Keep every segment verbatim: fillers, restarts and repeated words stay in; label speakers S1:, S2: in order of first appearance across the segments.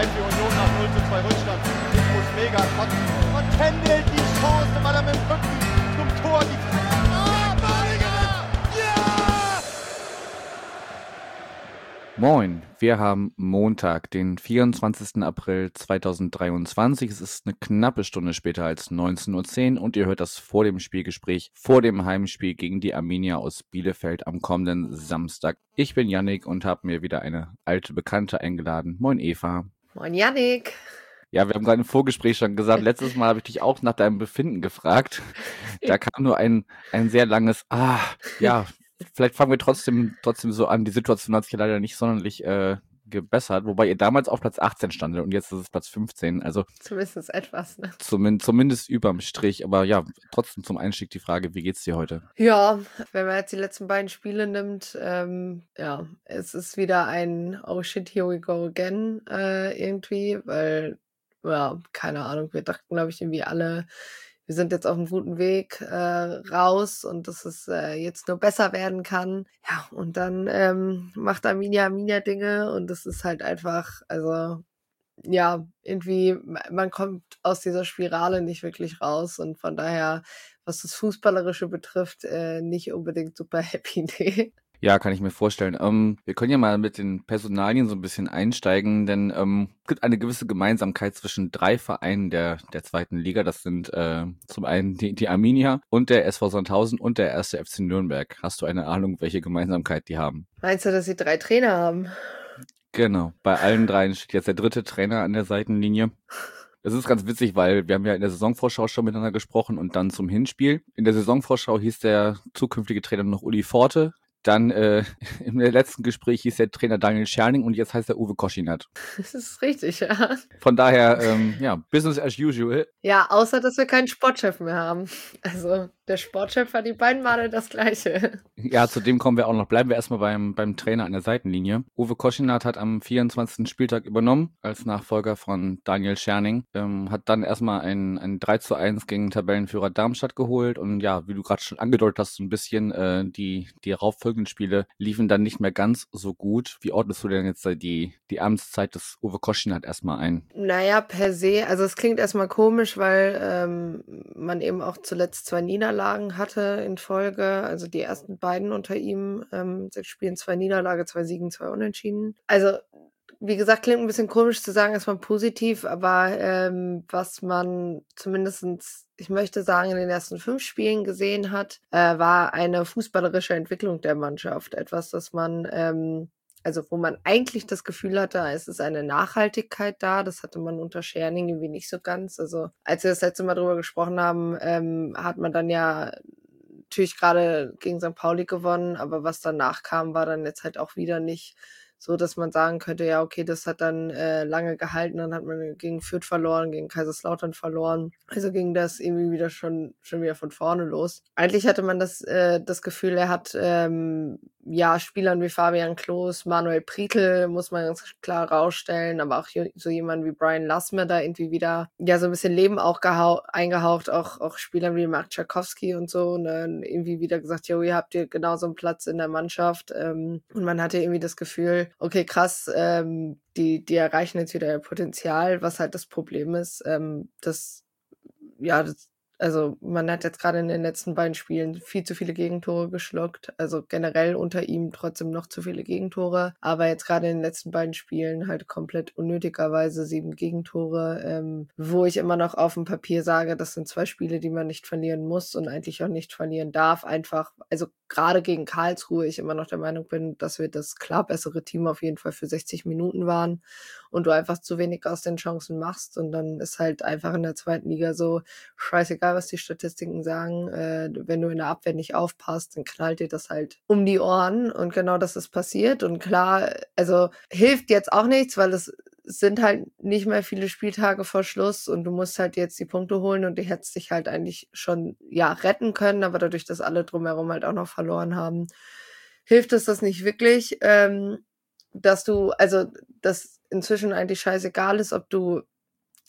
S1: zwei für Union nach null zu zwei Rückstand. Ich muss mega kotzen. Und händelt die Chance, weil er mit dem Rücken zum Tor die... Oh, Badiger! Ja!
S2: Moin, wir haben Montag, den vierundzwanzigsten April zweitausenddreiundzwanzig. Es ist eine knappe Stunde später als neunzehn Uhr zehn und ihr hört das vor dem Spielgespräch, vor dem Heimspiel gegen die Arminia aus Bielefeld am kommenden Samstag. Ich bin Yannick und habe mir wieder eine alte Bekannte eingeladen. Moin Eva.
S3: Moin Yannick.
S2: Ja, wir haben gerade im Vorgespräch schon gesagt, letztes Mal habe ich dich auch nach deinem Befinden gefragt. Da kam nur ein, ein sehr langes, ah, ja, vielleicht fangen wir trotzdem trotzdem so an. Die Situation hat sich leider nicht sonderlich äh, gebessert, wobei ihr damals auf Platz achtzehn standet und jetzt ist es Platz fünfzehn. Also
S3: Zumindest etwas, ne?
S2: Zumindest, zumindest überm Strich. Aber ja, trotzdem zum Einstieg die Frage, wie geht's dir heute?
S3: Ja, wenn man jetzt die letzten beiden Spiele nimmt, ähm, ja, es ist wieder ein Oh shit, here we go again äh, irgendwie, weil, ja, keine Ahnung, wir dachten, glaube ich, irgendwie alle, wir sind jetzt auf einem guten Weg äh, raus und dass es äh, jetzt nur besser werden kann. Ja, und dann ähm, macht Arminia Arminia Dinge und das ist halt einfach, also ja, irgendwie, man kommt aus dieser Spirale nicht wirklich raus und von daher, was das Fußballerische betrifft, äh, nicht unbedingt super happy, nee.
S2: Ja, kann ich mir vorstellen. Ähm, wir können ja mal mit den Personalien so ein bisschen einsteigen, denn ähm, es gibt eine gewisse Gemeinsamkeit zwischen drei Vereinen der der zweiten Liga. Das sind äh, zum einen die, die Arminia und der S V Sandhausen und der erste F C Nürnberg. Hast du eine Ahnung, welche Gemeinsamkeit die haben?
S3: Meinst du, dass sie drei Trainer haben?
S2: Genau, bei allen dreien steht jetzt der dritte Trainer an der Seitenlinie. Das ist ganz witzig, weil wir haben ja in der Saisonvorschau schon miteinander gesprochen und dann zum Hinspiel. In der Saisonvorschau hieß der zukünftige Trainer noch Uli Forte. Dann äh, im letzten Gespräch hieß der Trainer Daniel Scherning und jetzt heißt er Uwe Koschinat.
S3: Das ist richtig, ja.
S2: Von daher, ähm, ja, Business as usual.
S3: Ja, außer, dass wir keinen Sportchef mehr haben. Also, der Sportchef hat die beiden Male das Gleiche.
S2: Ja, zu dem kommen wir auch noch. Bleiben wir erstmal beim, beim Trainer an der Seitenlinie. Uwe Koschinat hat am vierundzwanzigsten Spieltag übernommen als Nachfolger von Daniel Scherning. Ähm, hat dann erstmal ein, ein drei zu eins gegen Tabellenführer Darmstadt geholt. Und ja, wie du gerade schon angedeutet hast, so ein bisschen äh, die, die darauffolgenden Spiele liefen dann nicht mehr ganz so gut. Wie ordnest du denn jetzt die, die Amtszeit des Uwe Koschinat erstmal ein?
S3: Naja, per se, also es klingt erstmal komisch, weil ähm, man eben auch zuletzt zwei Niederlagen hatte in Folge. Also die ersten beiden unter ihm, ähm, sechs Spielen, zwei Niederlage, zwei Siegen, zwei Unentschieden. Also wie gesagt, klingt ein bisschen komisch zu sagen, erstmal positiv, aber ähm, was man zumindestens, ich möchte sagen, in den ersten fünf Spielen gesehen hat, äh, war eine fußballerische Entwicklung der Mannschaft. Etwas, das man, ähm, also wo man eigentlich das Gefühl hatte, es ist eine Nachhaltigkeit da. Das hatte man unter Scherning irgendwie nicht so ganz. Also als wir das letzte Mal drüber gesprochen haben, ähm, hat man dann ja natürlich gerade gegen Sankt Pauli gewonnen, aber was danach kam, war dann jetzt halt auch wieder nicht so, dass man sagen könnte, ja, okay, das hat dann äh, lange gehalten, dann hat man gegen Fürth verloren, gegen Kaiserslautern verloren. Also ging das irgendwie wieder schon schon wieder von vorne los. Eigentlich hatte man das äh, das Gefühl, er hat ähm, ja Spielern wie Fabian Klos, Manuel Prietl, muss man ganz klar rausstellen, aber auch so jemand wie Brian Lassme da irgendwie wieder ja so ein bisschen Leben auch gehau- eingehaucht, auch auch Spielern wie Mark Tchaikovsky und so, und dann irgendwie wieder gesagt, jo, ihr habt hier genauso einen Platz in der Mannschaft, ähm, und man hatte irgendwie das Gefühl, okay, krass, ähm, die, die erreichen jetzt wieder ihr Potenzial, was halt das Problem ist, ähm, dass, ja, das, also man hat jetzt gerade in den letzten beiden Spielen viel zu viele Gegentore geschluckt, also generell unter ihm trotzdem noch zu viele Gegentore, aber jetzt gerade in den letzten beiden Spielen halt komplett unnötigerweise sieben Gegentore, ähm, wo ich immer noch auf dem Papier sage, das sind zwei Spiele, die man nicht verlieren muss und eigentlich auch nicht verlieren darf, einfach, also gerade gegen Karlsruhe ich immer noch der Meinung bin, dass wir das klar bessere Team auf jeden Fall für sechzig Minuten waren und du einfach zu wenig aus den Chancen machst und dann ist halt einfach in der zweiten Liga so scheißegal, was die Statistiken sagen, äh, wenn du in der Abwehr nicht aufpasst, dann knallt dir das halt um die Ohren und genau das ist passiert und klar, also hilft jetzt auch nichts, weil es sind halt nicht mehr viele Spieltage vor Schluss und du musst halt jetzt die Punkte holen und die hättest dich halt eigentlich schon, ja, retten können, aber dadurch, dass alle drumherum halt auch noch verloren haben, hilft es das nicht wirklich, ähm, dass du, also, dass inzwischen eigentlich scheißegal ist, ob du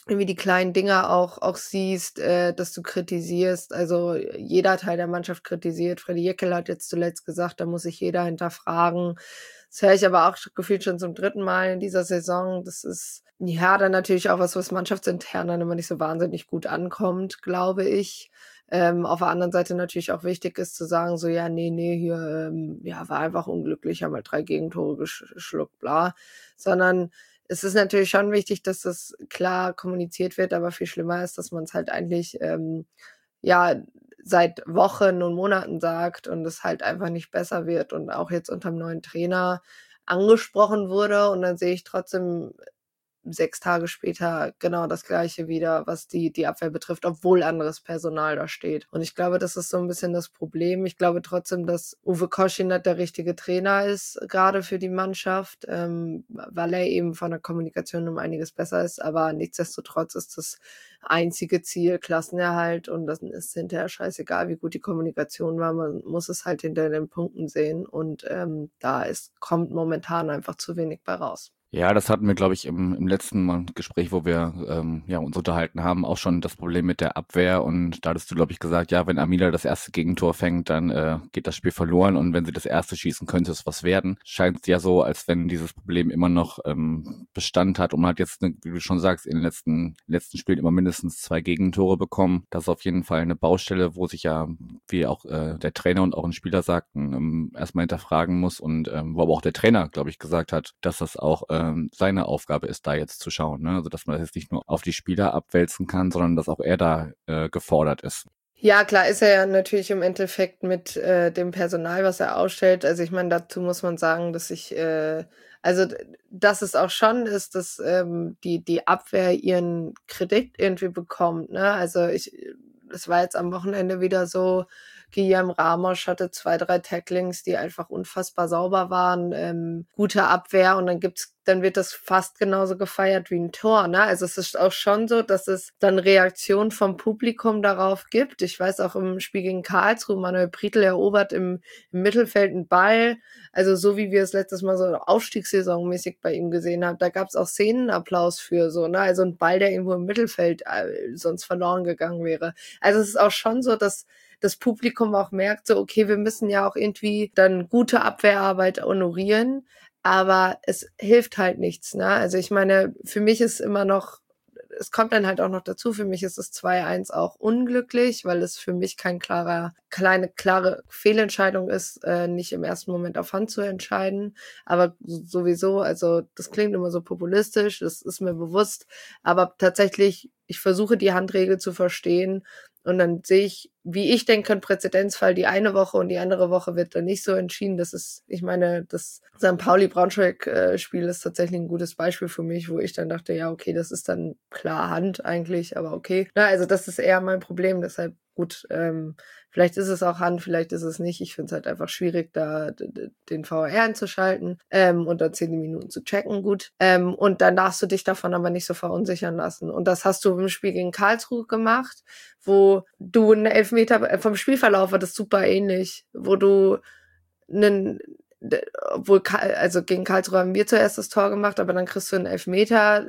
S3: irgendwie die kleinen Dinger auch auch siehst, äh, dass du kritisierst. Also, jeder Teil der Mannschaft kritisiert. Freddy Jeckel hat jetzt zuletzt gesagt, da muss sich jeder hinterfragen. Das höre ich aber auch gefühlt schon zum dritten Mal in dieser Saison. Das ist, ja, dann natürlich auch was, was mannschaftsintern dann immer nicht so wahnsinnig gut ankommt, glaube ich. Ähm, auf der anderen Seite natürlich auch wichtig ist zu sagen, so, ja, nee, nee, hier, ähm, ja, war einfach unglücklich, haben halt drei Gegentore gesch geschluckt, bla. Sondern es ist natürlich schon wichtig, dass das klar kommuniziert wird, aber viel schlimmer ist, dass man es halt eigentlich, ähm, ja, seit Wochen und Monaten sagt und es halt einfach nicht besser wird und auch jetzt unterm neuen Trainer angesprochen wurde. Und dann sehe ich trotzdem sechs Tage später genau das Gleiche wieder, was die die Abwehr betrifft, obwohl anderes Personal da steht. Und ich glaube, das ist so ein bisschen das Problem. Ich glaube trotzdem, dass Uwe Koschinat der richtige Trainer ist, gerade für die Mannschaft, ähm, weil er eben von der Kommunikation um einiges besser ist. Aber nichtsdestotrotz ist das einzige Ziel Klassenerhalt und dann ist hinterher scheißegal, wie gut die Kommunikation war. Man muss es halt hinter den Punkten sehen und ähm, da ist kommt momentan einfach zu wenig bei raus.
S2: Ja, das hatten wir, glaube ich, im, im letzten Mal Gespräch, wo wir ähm, ja, uns unterhalten haben, auch schon das Problem mit der Abwehr. Und da hattest du, glaube ich, gesagt, ja, wenn Amila das erste Gegentor fängt, dann äh, geht das Spiel verloren. Und wenn sie das erste schießen, könnte es was werden. Scheint es ja so, als wenn dieses Problem immer noch ähm, Bestand hat. Und man hat jetzt, wie du schon sagst, in den letzten, letzten Spielen immer mindestens zwei Gegentore bekommen. Das ist auf jeden Fall eine Baustelle, wo sich ja, wie auch äh, der Trainer und auch ein Spieler sagten, ähm, erstmal hinterfragen muss. Und ähm, wo aber auch der Trainer, glaube ich, gesagt hat, dass das auch äh, seine Aufgabe ist, da jetzt zu schauen. Ne? Also dass man das jetzt nicht nur auf die Spieler abwälzen kann, sondern dass auch er da äh, gefordert ist.
S3: Ja, klar ist er ja natürlich im Endeffekt mit äh, dem Personal, was er ausstellt. Also ich meine, dazu muss man sagen, dass ich, äh, also dass es auch schon ist, dass ähm, die die Abwehr ihren Kredit irgendwie bekommt. Ne? Also ich, es war jetzt am Wochenende wieder so, Guillaume Ramos hatte zwei, drei Tacklings, die einfach unfassbar sauber waren, ähm, gute Abwehr und dann gibt's, dann wird das fast genauso gefeiert wie ein Tor, ne? Also es ist auch schon so, dass es dann Reaktionen vom Publikum darauf gibt. Ich weiß auch im Spiel gegen Karlsruhe, Manuel Prietl erobert im, im Mittelfeld einen Ball, also so wie wir es letztes Mal so Aufstiegssaisonmäßig bei ihm gesehen haben, da gab's auch Szenenapplaus für so, ne? Also ein Ball, der irgendwo im Mittelfeld äh, sonst verloren gegangen wäre. Also es ist auch schon so, dass das Publikum auch merkt, so, okay, wir müssen ja auch irgendwie dann gute Abwehrarbeit honorieren, aber es hilft halt nichts, ne? Also ich meine, für mich ist immer noch, es kommt dann halt auch noch dazu, für mich ist das zwei eins auch unglücklich, weil es für mich kein klarer, kleine, klare Fehlentscheidung ist, äh, nicht im ersten Moment auf Hand zu entscheiden, aber sowieso, also das klingt immer so populistisch, das ist mir bewusst, aber tatsächlich, ich versuche die Handregel zu verstehen und dann sehe ich, wie ich denke, ein Präzedenzfall die eine Woche und die andere Woche wird dann nicht so entschieden. Das ist, ich meine, das Sankt Pauli-Braunschweig-Spiel ist tatsächlich ein gutes Beispiel für mich, wo ich dann dachte, ja, okay, das ist dann klar Hand eigentlich, aber okay. Na, also das ist eher mein Problem, deshalb gut, ähm, vielleicht ist es auch Hand, vielleicht ist es nicht. Ich finde es halt einfach schwierig, da d- d- den V A R einzuschalten ähm, und dann zehn Minuten zu checken, gut. Ähm, und dann darfst du dich davon aber nicht so verunsichern lassen. Und das hast du im Spiel gegen Karlsruhe gemacht, wo du einen Elfmeter, vom Spielverlauf war das super ähnlich, wo du einen, obwohl, also gegen Karlsruhe haben wir zuerst das Tor gemacht, aber dann kriegst du einen Elfmeter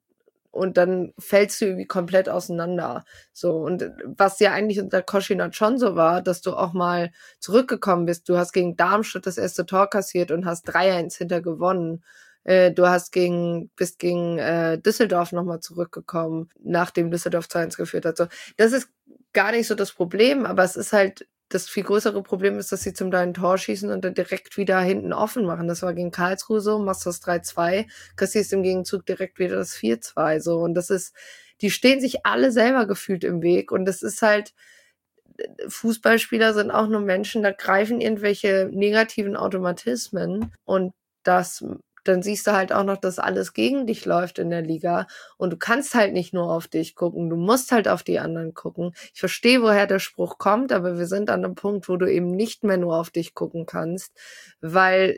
S3: und dann fällst du irgendwie komplett auseinander. So, und was ja eigentlich unter Koschinat schon so war, dass du auch mal zurückgekommen bist. Du hast gegen Darmstadt das erste Tor kassiert und hast drei eins hinter gewonnen. Äh, du hast gegen, bist gegen äh, Düsseldorf nochmal zurückgekommen, nachdem Düsseldorf zwei eins geführt hat. So, das ist gar nicht so das Problem, aber es ist halt, das viel größere Problem ist, dass sie zum deinen Tor schießen und dann direkt wieder hinten offen machen. Das war gegen Karlsruhe so, machst das drei zwei, kassierst im Gegenzug direkt wieder das vier zwei, so. Und das ist, die stehen sich alle selber gefühlt im Weg und das ist halt, Fußballspieler sind auch nur Menschen, da greifen irgendwelche negativen Automatismen und das, dann siehst du halt auch noch, dass alles gegen dich läuft in der Liga und du kannst halt nicht nur auf dich gucken, du musst halt auf die anderen gucken. Ich verstehe, woher der Spruch kommt, aber wir sind an einem Punkt, wo du eben nicht mehr nur auf dich gucken kannst, weil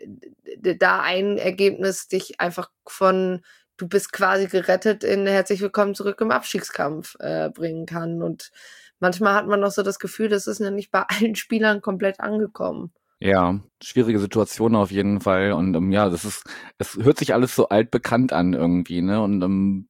S3: da ein Ergebnis dich einfach von du bist quasi gerettet in herzlich willkommen zurück im Abstiegskampf äh, bringen kann und manchmal hat man noch so das Gefühl, das ist ja nicht bei allen Spielern komplett angekommen.
S2: Ja, schwierige Situation auf jeden Fall. Und ähm, ja, das ist, es hört sich alles so altbekannt an irgendwie, ne? Und ähm,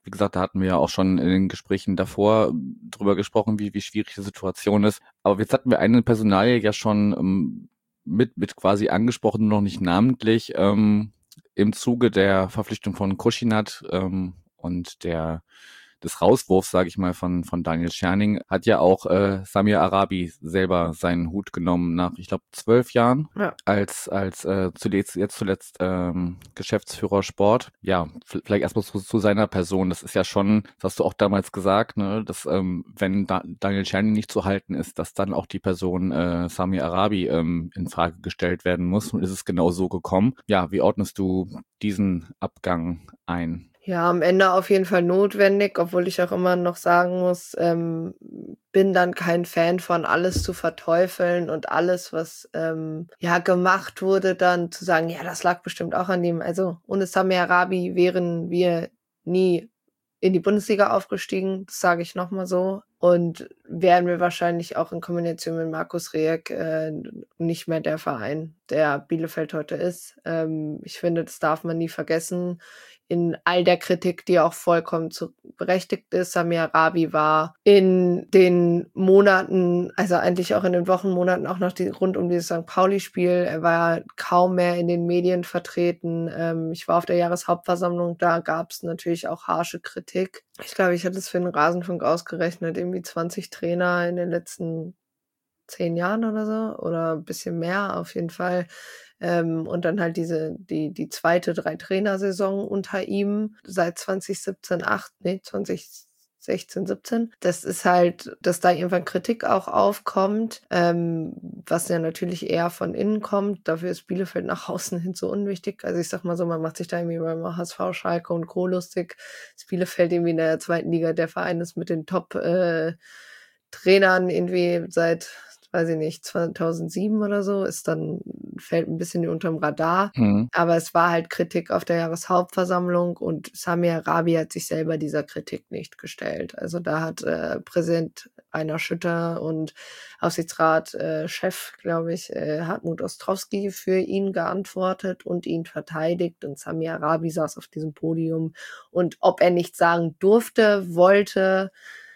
S2: Wie gesagt, da hatten wir ja auch schon in den Gesprächen davor drüber gesprochen, wie, wie schwierig die Situation ist. Aber jetzt hatten wir eine Personalie ja schon ähm, mit, mit quasi angesprochen, noch nicht namentlich, ähm, im Zuge der Verpflichtung von Koschinat ähm, und der des Rauswurfs, sage ich mal, von von Daniel Scherning, hat ja auch äh, Samir Arabi selber seinen Hut genommen nach, ich glaube, zwölf Jahren
S3: Ja.
S2: als als äh, zuletzt jetzt zuletzt ähm, Geschäftsführer Sport. Ja, f- vielleicht erstmal zu, zu seiner Person. Das ist ja schon, das hast du auch damals gesagt, ne, dass ähm, wenn da, Daniel Scherning nicht zu halten ist, dass dann auch die Person äh, Samir Arabi ähm, in Frage gestellt werden muss. Und ist es genau so gekommen? Ja, wie ordnest du diesen Abgang ein?
S3: Ja, am Ende auf jeden Fall notwendig, obwohl ich auch immer noch sagen muss, ähm, bin dann kein Fan von alles zu verteufeln und alles, was ähm, ja gemacht wurde, dann zu sagen, ja, das lag bestimmt auch an dem. Also ohne Samir Arabi wären wir nie in die Bundesliga aufgestiegen, das sage ich nochmal so. Und wären wir wahrscheinlich auch in Kombination mit Markus Rieck äh, nicht mehr der Verein, der Bielefeld heute ist. Ähm, ich finde, das darf man nie vergessen. In all der Kritik, die auch vollkommen zu berechtigt ist. Samir Arabi war in den Monaten, also eigentlich auch in den Wochenmonaten, auch noch die, rund um dieses Sankt Pauli-Spiel, er war kaum mehr in den Medien vertreten. Ähm, ich war auf der Jahreshauptversammlung, da gab es natürlich auch harsche Kritik. Ich glaube, ich hatte es für den Rasenfunk ausgerechnet, irgendwie zwanzig Trainer in den letzten zehn Jahren oder so oder ein bisschen mehr auf jeden Fall. Ähm, und dann halt diese, die, die zweite Drei-Trainer-Saison unter ihm seit zwanzig siebzehn, acht, nee, zwanzig sechzehn, siebzehn. Das ist halt, dass da irgendwann Kritik auch aufkommt, ähm, was ja natürlich eher von innen kommt. Dafür ist Bielefeld nach außen hin so unwichtig. Also ich sag mal so, man macht sich da irgendwie beim H S V, Schalke und Co. lustig. Das Bielefeld irgendwie in der zweiten Liga der Verein ist mit den Top äh, Trainern irgendwie seit, weiß ich nicht, zweitausendsieben oder so, ist dann, fällt ein bisschen unterm Radar.
S2: Mhm.
S3: Aber es war halt Kritik auf der Jahreshauptversammlung und Samir Arabi hat sich selber dieser Kritik nicht gestellt. Also da hat äh, Präsident Rainer Schütter und Aufsichtsrat äh, Chef, glaube ich, äh, Hartmut Ostrowski für ihn geantwortet und ihn verteidigt. Und Samir Arabi saß auf diesem Podium. Und ob er nichts sagen durfte, wollte,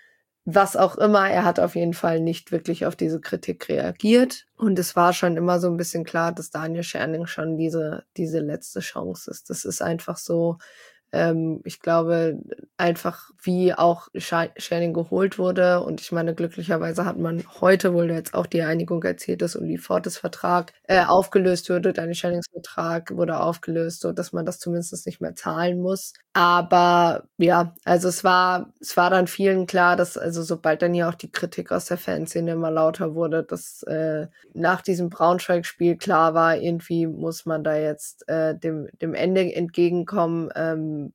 S3: was auch immer, er hat auf jeden Fall nicht wirklich auf diese Kritik reagiert. Und es war schon immer so ein bisschen klar, dass Daniel Scherning schon diese, diese letzte Chance ist. Das ist einfach so, ähm, ich glaube, einfach wie auch Scherning geholt wurde. Und ich meine, glücklicherweise hat man heute wohl jetzt auch die Einigung erzielt, dass Uli Fortes Vertrag äh, aufgelöst würde. Daniel Schernings Vertrag wurde aufgelöst, so dass man das zumindest nicht mehr zahlen muss. Aber ja, also es war, es war dann vielen klar, dass also sobald dann hier auch die Kritik aus der Fanszene immer lauter wurde, dass äh, nach diesem Braunschweig-Spiel klar war, irgendwie muss man da jetzt äh, dem, dem Ende entgegenkommen, ähm,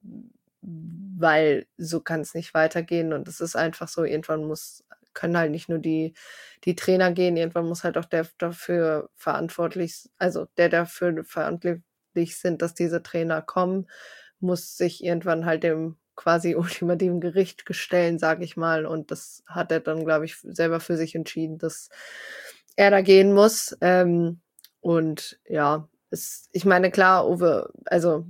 S3: weil so kann es nicht weitergehen. Und es ist einfach so, irgendwann muss, können halt nicht nur die, die Trainer gehen, irgendwann muss halt auch der dafür verantwortlich, also der dafür verantwortlich sind, dass diese Trainer kommen, muss sich irgendwann halt dem quasi ultimativen Gericht stellen, sage ich mal. Und das hat er dann, glaube ich, selber für sich entschieden, dass er da gehen muss. Ähm, und ja, es, ich meine, klar, Uwe, also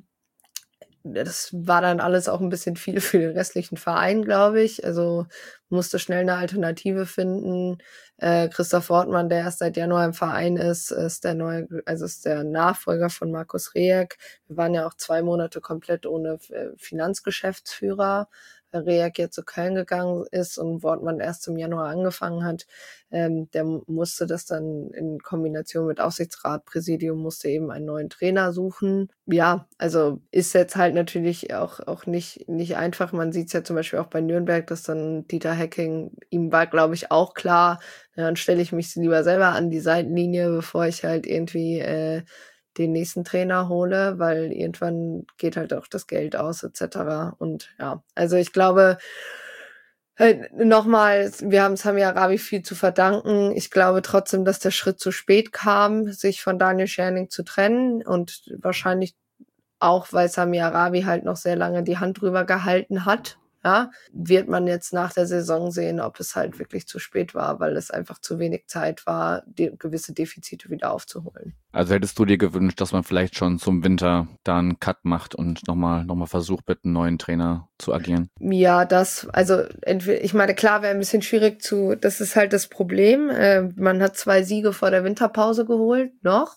S3: das war dann alles auch ein bisschen viel für den restlichen Verein, glaube ich. Also musste schnell eine Alternative finden. Äh, Christoph Wortmann, der erst seit Januar im Verein ist, ist der neue, also ist der Nachfolger von Markus Rieck. Wir waren ja auch zwei Monate komplett ohne äh, Finanzgeschäftsführer. Rieck jetzt zu Köln gegangen ist und Wortmann erst im Januar angefangen hat, ähm, der musste das dann in Kombination mit Aufsichtsrat, Präsidium, musste eben einen neuen Trainer suchen. Ja, also ist jetzt halt natürlich auch, auch nicht, nicht einfach. Man sieht es ja zum Beispiel auch bei Nürnberg, dass dann Dieter Hecking, ihm war, glaube ich, auch klar, ja, dann stelle ich mich lieber selber an die Seitenlinie, bevor ich halt irgendwie äh, den nächsten Trainer hole, weil irgendwann geht halt auch das Geld aus et cetera. Und ja, also ich glaube, halt nochmal, wir haben Samir Arabi viel zu verdanken. Ich glaube trotzdem, dass der Schritt zu spät kam, sich von Daniel Scherning zu trennen und wahrscheinlich auch, weil Samir Arabi halt noch sehr lange die Hand drüber gehalten hat. Ja, wird man jetzt nach der Saison sehen, ob es halt wirklich zu spät war, weil es einfach zu wenig Zeit war, die gewisse Defizite wieder aufzuholen.
S2: Also hättest du dir gewünscht, dass man vielleicht schon zum Winter da einen Cut macht und nochmal noch mal versucht, mit einem neuen Trainer zu agieren?
S3: Ja, das, also entweder, ich meine, klar wäre ein bisschen schwierig zu, das ist halt das Problem. Äh, man hat zwei Siege vor der Winterpause geholt, noch.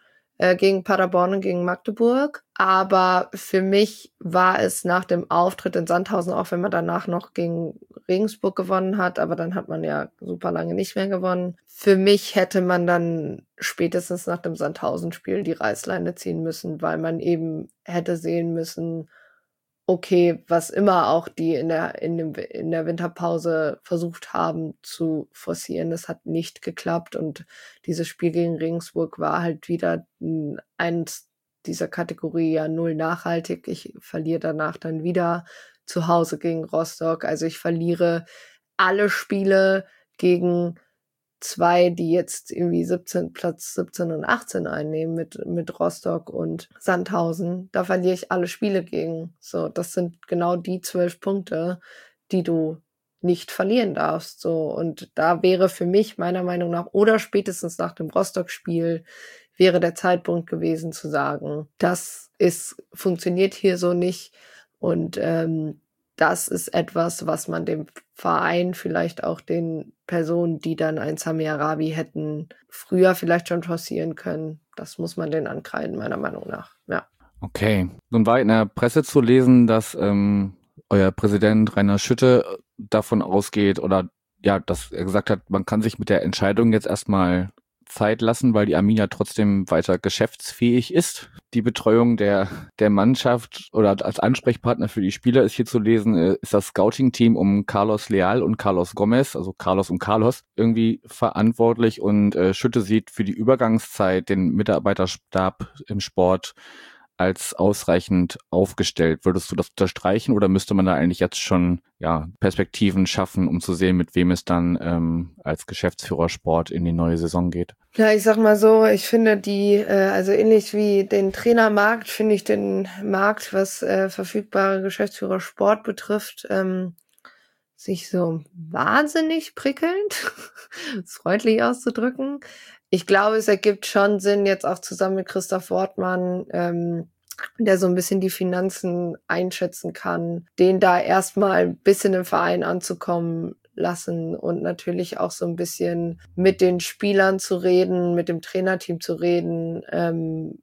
S3: Gegen Paderborn und gegen Magdeburg. Aber für mich war es nach dem Auftritt in Sandhausen, auch wenn man danach noch gegen Regensburg gewonnen hat, aber dann hat man ja super lange nicht mehr gewonnen. Für mich hätte man dann spätestens nach dem Sandhausen-Spiel die Reißleine ziehen müssen, weil man eben hätte sehen müssen, okay, was immer auch die in der, in dem, in der Winterpause versucht haben zu forcieren, das hat nicht geklappt und dieses Spiel gegen Regensburg war halt wieder eins dieser Kategorie, ja, null nachhaltig. Ich verliere danach dann wieder zu Hause gegen Rostock. Also ich verliere alle Spiele gegen zwei, die jetzt irgendwie siebzehn, Platz siebzehn und achtzehn einnehmen mit, mit Rostock und Sandhausen. Da verliere ich alle Spiele gegen. So, das sind genau die zwölf Punkte, die du nicht verlieren darfst. So, und da wäre für mich meiner Meinung nach oder spätestens nach dem Rostock-Spiel wäre der Zeitpunkt gewesen zu sagen, das ist, funktioniert hier so nicht und, ähm, das ist etwas, was man dem Verein, vielleicht auch den Personen, die dann ein Sami Arabi hätten, früher vielleicht schon forcieren können. Das muss man denen ankreiden, meiner Meinung nach. Ja.
S2: Okay. Nun war in der Presse zu lesen, dass ähm, euer Präsident Rainer Schütte davon ausgeht oder ja, dass er gesagt hat, man kann sich mit der Entscheidung jetzt erstmal Zeit lassen, weil die Arminia trotzdem weiter geschäftsfähig ist. Die Betreuung der der Mannschaft oder als Ansprechpartner für die Spieler ist hier zu lesen, ist das Scouting-Team um Carlos Leal und Carlos Gomez, also Carlos und Carlos, irgendwie verantwortlich und äh, Schütte sieht für die Übergangszeit den Mitarbeiterstab im Sport als ausreichend aufgestellt. Würdest du das unterstreichen oder müsste man da eigentlich jetzt schon ja Perspektiven schaffen, um zu sehen, mit wem es dann ähm, als Geschäftsführer Sport in die neue Saison geht?
S3: Ja, ich sag mal so, ich finde die, äh, also ähnlich wie den Trainermarkt, finde ich den Markt, was äh, verfügbare Geschäftsführer Sport betrifft, ähm, sich so wahnsinnig prickelnd, es freundlich auszudrücken. Ich glaube, es ergibt schon Sinn, jetzt auch zusammen mit Christoph Wortmann, ähm, der so ein bisschen die Finanzen einschätzen kann, den da erstmal ein bisschen im Verein anzukommen lassen und natürlich auch so ein bisschen mit den Spielern zu reden, mit dem Trainerteam zu reden, ähm,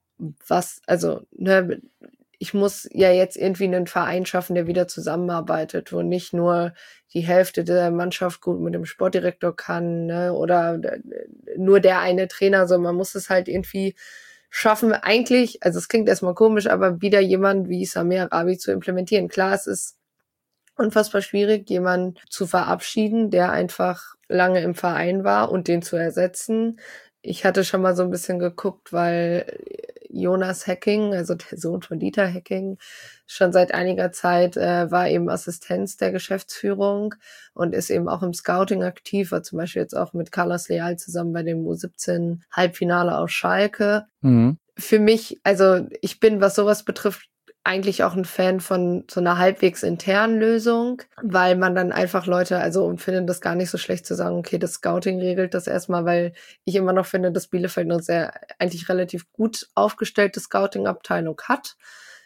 S3: was, also, ne, ich muss ja jetzt irgendwie einen Verein schaffen, der wieder zusammenarbeitet, wo nicht nur die Hälfte der Mannschaft gut mit dem Sportdirektor kann, ne, oder nur der eine Trainer, so, man muss es halt irgendwie schaffen, eigentlich, also es klingt erstmal komisch, aber wieder jemand wie Sami Arabi zu implementieren. Klar, es ist unfassbar schwierig, jemanden zu verabschieden, der einfach lange im Verein war und den zu ersetzen. Ich hatte schon mal so ein bisschen geguckt, weil Jonas Hecking, also der Sohn von Dieter Hecking, schon seit einiger Zeit äh, war eben Assistenz der Geschäftsführung und ist eben auch im Scouting aktiv, war zum Beispiel jetzt auch mit Carlos Leal zusammen bei dem U siebzehn Halbfinale aus Schalke.
S2: Mhm.
S3: Für mich, also ich bin, was sowas betrifft, eigentlich auch ein Fan von so einer halbwegs internen Lösung, weil man dann einfach Leute, also und finde das gar nicht so schlecht zu sagen, okay, das Scouting regelt das erstmal, weil ich immer noch finde, dass Bielefeld eine sehr, eigentlich relativ gut aufgestellte Scouting-Abteilung hat.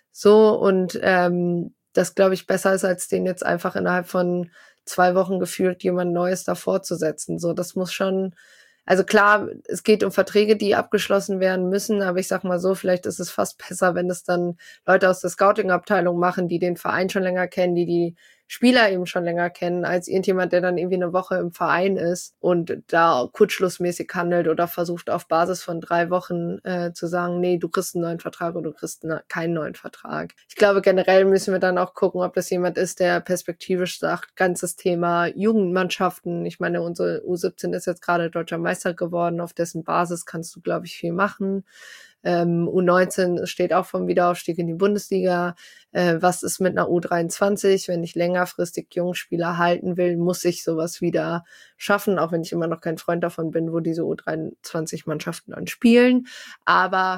S3: So, und ähm, das, glaube ich, besser ist, als den jetzt einfach innerhalb von zwei Wochen gefühlt jemand Neues davor zu setzen. So, das muss schon, also klar, es geht um Verträge, die abgeschlossen werden müssen, aber ich sag mal so, vielleicht ist es fast besser, wenn es dann Leute aus der Scouting-Abteilung machen, die den Verein schon länger kennen, die die Spieler eben schon länger kennen, als irgendjemand, der dann irgendwie eine Woche im Verein ist und da kurzschlussmäßig handelt oder versucht auf Basis von drei Wochen äh, zu sagen, nee, du kriegst einen neuen Vertrag oder du kriegst ne, keinen neuen Vertrag. Ich glaube, generell müssen wir dann auch gucken, ob das jemand ist, der perspektivisch sagt, ganzes Thema Jugendmannschaften. Ich meine, unsere U siebzehn ist jetzt gerade deutscher Meister geworden, auf dessen Basis kannst du, glaube ich, viel machen. Ähm, U neunzehn steht auch vom Wiederaufstieg in die Bundesliga. Äh, was ist mit einer U dreiundzwanzig? Wenn ich längerfristig Jungspieler halten will, muss ich sowas wieder schaffen, auch wenn ich immer noch kein Freund davon bin, wo diese U dreiundzwanzig-Mannschaften dann spielen. Aber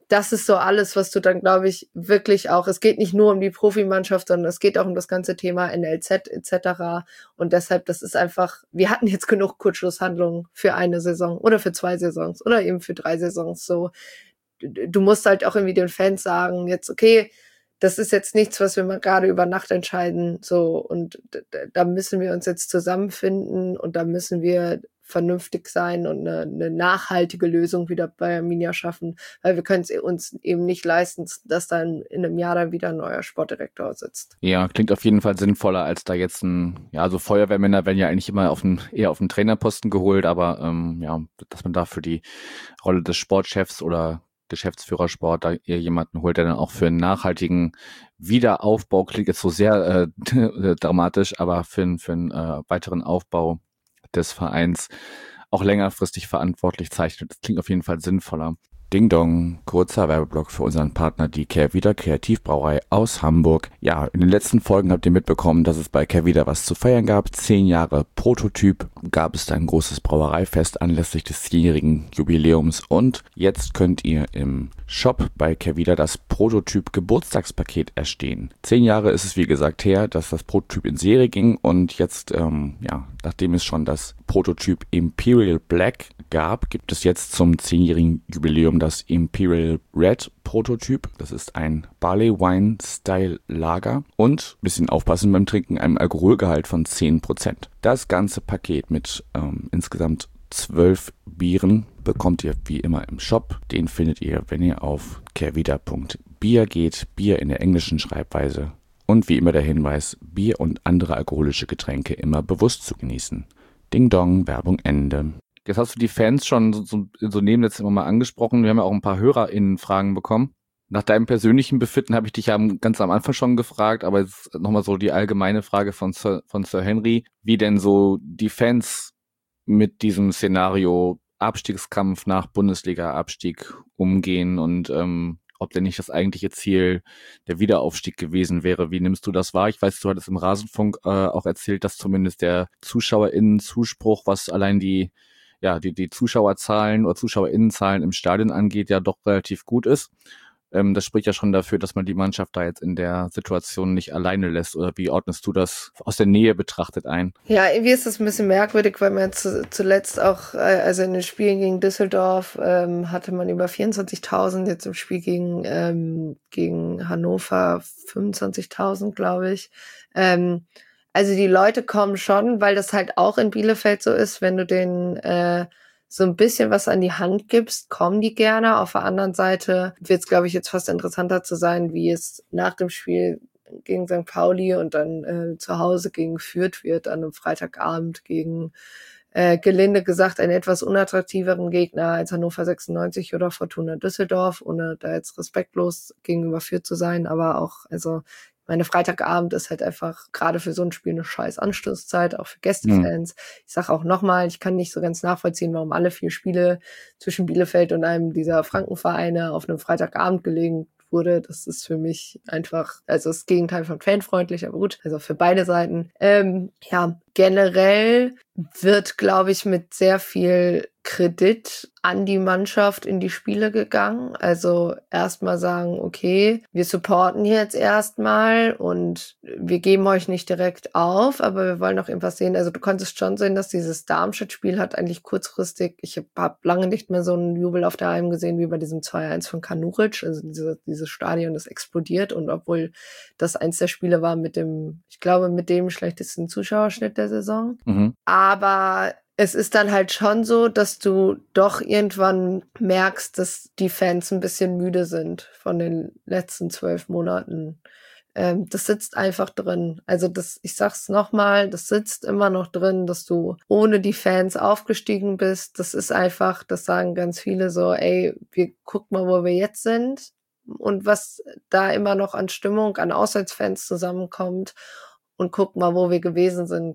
S3: das ist so alles, was du dann, glaube ich, wirklich auch, es geht nicht nur um die Profimannschaft, sondern es geht auch um das ganze Thema N L Z et cetera. Und deshalb, das ist einfach, wir hatten jetzt genug Kurzschlusshandlungen für eine Saison oder für zwei Saisons oder eben für drei Saisons. So, du, du musst halt auch irgendwie den Fans sagen, jetzt, okay, das ist jetzt nichts, was wir mal gerade über Nacht entscheiden, so, und da müssen wir uns jetzt zusammenfinden und da müssen wir vernünftig sein und eine, eine nachhaltige Lösung wieder bei Arminia schaffen, weil wir können es uns eben nicht leisten, dass dann in einem Jahr dann wieder ein neuer Sportdirektor sitzt.
S2: Ja, klingt auf jeden Fall sinnvoller, als da jetzt ein, ja, so Feuerwehrmänner werden ja eigentlich immer auf den, eher auf den Trainerposten geholt, aber ähm, ja, dass man da für die Rolle des Sportchefs oder Geschäftsführersport da eher jemanden holt, der dann auch für einen nachhaltigen Wiederaufbau, klingt jetzt so sehr äh, dramatisch, aber für, für einen äh, weiteren Aufbau des Vereins auch längerfristig verantwortlich zeichnet. Das klingt auf jeden Fall sinnvoller. Ding Dong, kurzer Werbeblock für unseren Partner, die Kehrwieder Kreativbrauerei aus Hamburg. Ja, in den letzten Folgen habt ihr mitbekommen, dass es bei Kehrwieder was zu feiern gab. Zehn Jahre Prototyp gab es da ein großes Brauereifest anlässlich des zehnjährigen Jubiläums und jetzt könnt ihr im Shop bei Kehrwieder das Prototyp Geburtstagspaket erstehen. Zehn Jahre ist es wie gesagt her, dass das Prototyp in Serie ging und jetzt, ähm, ja, nachdem es schon das Prototyp Imperial Black gab, gibt es jetzt zum zehnjährigen Jubiläum das Imperial Red Prototyp. Das ist ein Barley Wine Style Lager und, bisschen aufpassen beim Trinken, einem Alkoholgehalt von zehn Prozent. Das ganze Paket mit ähm, insgesamt zwölf Bieren bekommt ihr wie immer im Shop. Den findet ihr, wenn ihr auf kehrwieder punkt bier geht. Bier in der englischen Schreibweise. Und wie immer der Hinweis, Bier und andere alkoholische Getränke immer bewusst zu genießen. Ding Dong, Werbung Ende. Jetzt hast du die Fans schon so, so, so nebenletzt immer mal angesprochen. Wir haben ja auch ein paar HörerInnen-Fragen bekommen. Nach deinem persönlichen Befinden habe ich dich ja ganz am Anfang schon gefragt, aber jetzt nochmal so die allgemeine Frage von Sir, von Sir Henry, wie denn so die Fans mit diesem Szenario Abstiegskampf nach Bundesliga-Abstieg umgehen und ähm, ob denn nicht das eigentliche Ziel der Wiederaufstieg gewesen wäre. Wie nimmst du das wahr? Ich weiß, du hattest im Rasenfunk äh, auch erzählt, dass zumindest der ZuschauerInnen-Zuspruch, was allein die ja die die Zuschauerzahlen oder ZuschauerInnenzahlen im Stadion angeht, ja doch relativ gut ist. Ähm, das spricht ja schon dafür, dass man die Mannschaft da jetzt in der Situation nicht alleine lässt. Oder wie ordnest du das aus der Nähe betrachtet ein?
S3: Ja, irgendwie ist das ein bisschen merkwürdig, weil man zu, zuletzt auch, also in den Spielen gegen Düsseldorf ähm, hatte man über vierundzwanzigtausend, jetzt im Spiel gegen, ähm, gegen Hannover fünfundzwanzigtausend, glaube ich. Ähm, also die Leute kommen schon, weil das halt auch in Bielefeld so ist, wenn du den äh, so ein bisschen was an die Hand gibst, kommen die gerne. Auf der anderen Seite wird es, glaube ich, jetzt fast interessanter zu sein, wie es nach dem Spiel gegen Sankt Pauli und dann äh, zu Hause gegen Fürth wird, an einem Freitagabend gegen, äh, gelinde gesagt, einen etwas unattraktiveren Gegner als Hannover sechsundneunzig oder Fortuna Düsseldorf, ohne da jetzt respektlos gegenüber Fürth zu sein, aber auch, also meine Freitagabend ist halt einfach gerade für so ein Spiel eine scheiß Anstoßzeit, auch für Gästefans. Mhm. Ich sage auch nochmal, ich kann nicht so ganz nachvollziehen, warum alle vier Spiele zwischen Bielefeld und einem dieser Frankenvereine auf einem Freitagabend gelegen wurde. Das ist für mich einfach, also das Gegenteil von fanfreundlich, aber gut, also für beide Seiten. Ähm, ja, generell wird, glaube ich, mit sehr viel Kredit an die Mannschaft in die Spiele gegangen. Also erstmal sagen, okay, wir supporten jetzt erstmal und wir geben euch nicht direkt auf, aber wir wollen noch irgendwas sehen. Also du konntest schon sehen, dass dieses Darmstadt-Spiel hat eigentlich kurzfristig, ich habe hab lange nicht mehr so einen Jubel auf der Alm gesehen wie bei diesem zwei eins von Kanuric. Also diese, dieses Stadion ist explodiert und obwohl das eins der Spiele war mit dem, ich glaube, mit dem schlechtesten Zuschauerschnitt der Saison. Mhm. Aber es ist dann halt schon so, dass du doch irgendwann merkst, dass die Fans ein bisschen müde sind von den letzten zwölf Monaten. Ähm, das sitzt einfach drin. Also das, ich sag's nochmal, das sitzt immer noch drin, dass du ohne die Fans aufgestiegen bist. Das ist einfach, das sagen ganz viele so, ey, wir gucken mal, wo wir jetzt sind und was da immer noch an Stimmung, an Auswärtsfans zusammenkommt und guck mal, wo wir gewesen sind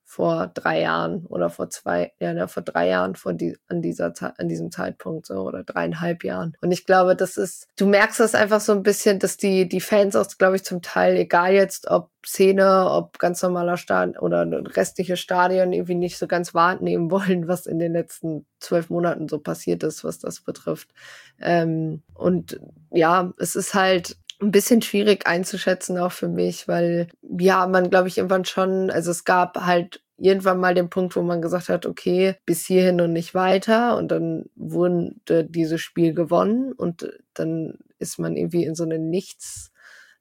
S3: vor drei Jahren oder vor zwei, ja, ja vor drei Jahren vor die, an dieser an diesem Zeitpunkt so oder dreieinhalb Jahren. Und ich glaube, das ist, du merkst das einfach so ein bisschen, dass die die Fans auch, glaube ich, zum Teil, egal jetzt ob Szene, ob ganz normaler Stadion oder restliche Stadion, irgendwie nicht so ganz wahrnehmen wollen, was in den letzten zwölf Monaten so passiert ist, was das betrifft. Ähm, und ja, es ist halt ein bisschen schwierig einzuschätzen auch für mich, weil ja, man glaube ich irgendwann schon, also es gab halt irgendwann mal den Punkt, wo man gesagt hat, okay, bis hierhin und nicht weiter, und dann wurde dieses Spiel gewonnen und dann ist man irgendwie in so eine Nichts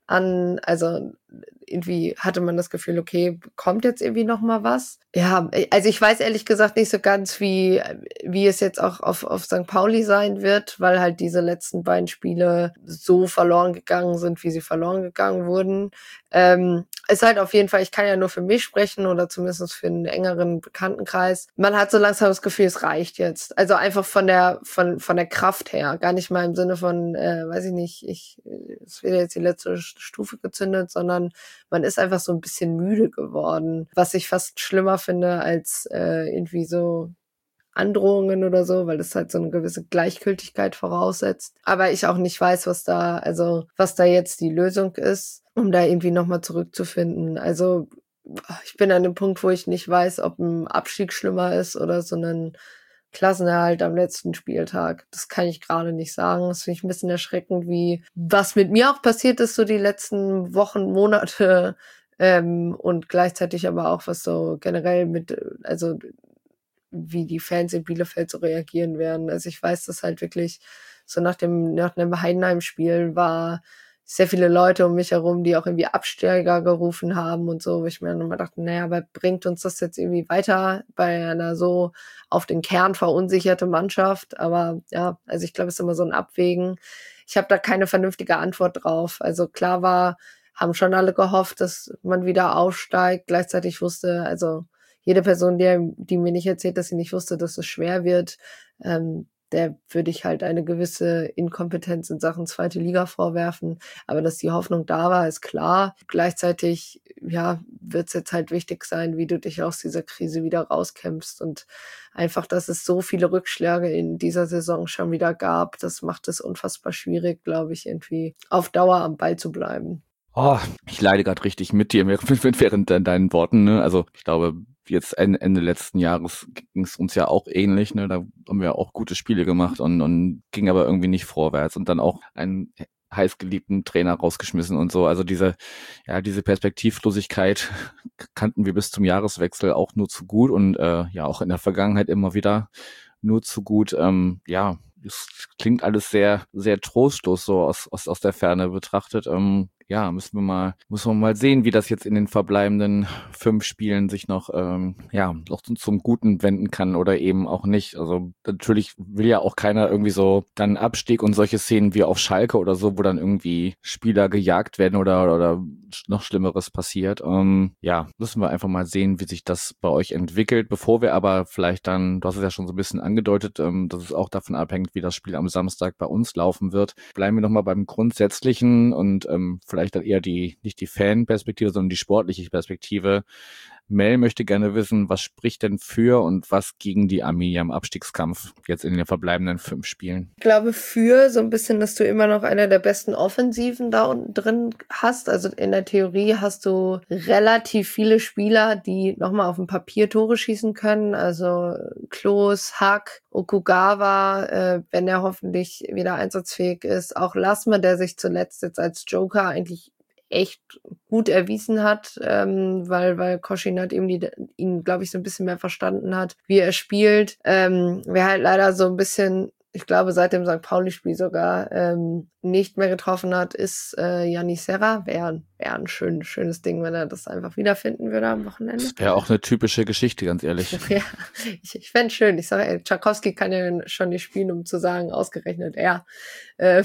S3: an, also irgendwie hatte man das Gefühl, okay, kommt jetzt irgendwie noch mal was? Ja, also ich weiß ehrlich gesagt nicht so ganz, wie wie es jetzt auch auf auf Sankt Pauli sein wird, weil halt diese letzten beiden Spiele so verloren gegangen sind, wie sie verloren gegangen wurden. Ähm, ist halt auf jeden Fall, ich kann ja nur für mich sprechen oder zumindest für einen engeren Bekanntenkreis. Man hat so langsam das Gefühl, es reicht jetzt. Also einfach von der von von der Kraft her, gar nicht mal im Sinne von, äh, weiß ich nicht, ich es wird jetzt die letzte Stufe gezündet, sondern man ist einfach so ein bisschen müde geworden, was ich fast schlimmer finde als äh, irgendwie so Androhungen oder so, weil das halt so eine gewisse Gleichgültigkeit voraussetzt. Aber ich auch nicht weiß, was da, also was da jetzt die Lösung ist, um da irgendwie nochmal zurückzufinden. Also ich bin an dem Punkt, wo ich nicht weiß, ob ein Abstieg schlimmer ist oder so ein Klassenerhalt am letzten Spieltag. Das kann ich gerade nicht sagen. Das finde ich ein bisschen erschreckend, wie was mit mir auch passiert ist, so die letzten Wochen, Monate, ähm, und gleichzeitig aber auch was so generell mit, also wie die Fans in Bielefeld so reagieren werden. Also ich weiß, dass halt wirklich so nach dem, nach dem Heidenheim-Spiel war sehr viele Leute um mich herum, die auch irgendwie Absteiger gerufen haben und so, wo ich mir dann immer dachte, naja, aber bringt uns das jetzt irgendwie weiter bei einer so auf den Kern verunsicherte Mannschaft? Aber ja, also ich glaube, es ist immer so ein Abwägen. Ich habe da keine vernünftige Antwort drauf. Also klar war, haben schon alle gehofft, dass man wieder aufsteigt. Gleichzeitig wusste, also jede Person, die, die mir nicht erzählt, dass sie nicht wusste, dass es schwer wird, ähm, der würde ich halt eine gewisse Inkompetenz in Sachen zweite Liga vorwerfen. Aber dass die Hoffnung da war, ist klar. Gleichzeitig, ja, wird es jetzt halt wichtig sein, wie du dich aus dieser Krise wieder rauskämpfst. Und einfach, dass es so viele Rückschläge in dieser Saison schon wieder gab, das macht es unfassbar schwierig, glaube ich, irgendwie auf Dauer am Ball zu bleiben.
S2: Oh, ich leide gerade richtig mit dir während deinen Worten, ne? Also ich glaube, jetzt Ende letzten Jahres ging es uns ja auch ähnlich, ne? Da haben wir auch gute Spiele gemacht und, und ging aber irgendwie nicht vorwärts und dann auch einen heißgeliebten Trainer rausgeschmissen und so. Also diese, ja, diese Perspektivlosigkeit kannten wir bis zum Jahreswechsel auch nur zu gut und äh, ja auch in der Vergangenheit immer wieder nur zu gut. Ähm, ja, es klingt alles sehr, sehr trostlos so aus, aus, aus der Ferne betrachtet. Ähm, ja, müssen wir mal, müssen wir mal sehen, wie das jetzt in den verbleibenden fünf Spielen sich noch, ähm, ja, noch zum, zum Guten wenden kann oder eben auch nicht. Also natürlich will ja auch keiner irgendwie so dann Abstieg und solche Szenen wie auf Schalke oder so, wo dann irgendwie Spieler gejagt werden oder, oder noch Schlimmeres passiert. Ähm, ja, müssen wir einfach mal sehen, wie sich das bei euch entwickelt, bevor wir aber vielleicht dann, du hast es ja schon so ein bisschen angedeutet, ähm, dass es auch davon abhängt, wie das Spiel am Samstag bei uns laufen wird. Bleiben wir nochmal beim Grundsätzlichen und ähm, vielleicht dann eher die, nicht die Fan-Perspektive, sondern die sportliche Perspektive. Mel möchte gerne wissen, was spricht denn für und was gegen die Arminia im Abstiegskampf jetzt in den verbleibenden fünf Spielen?
S3: Ich glaube für so ein bisschen, dass du immer noch eine der besten Offensiven da unten drin hast. Also in der Theorie hast du relativ viele Spieler, die nochmal auf dem Papier Tore schießen können. Also Klos, Hack, Okugawa, äh, wenn er hoffentlich wieder einsatzfähig ist. Auch Lasme, der sich zuletzt jetzt als Joker eigentlich echt gut erwiesen hat, ähm, weil weil Koschinat eben die, ihn, glaube ich, so ein bisschen mehr verstanden hat, wie er spielt. Ähm, wer halt leider so ein bisschen, ich glaube, seit dem Sankt Pauli-Spiel sogar ähm, nicht mehr getroffen hat, ist äh, Yannis Serra. Wäre wär ein schön, schönes Ding, wenn er das einfach wiederfinden würde am Wochenende.
S2: Das wäre auch eine typische Geschichte, ganz ehrlich.
S3: Ja, ich, ich fände es schön. Ich sage, Tchaikovsky kann ja schon nicht spielen, um zu sagen, ausgerechnet er. Ähm,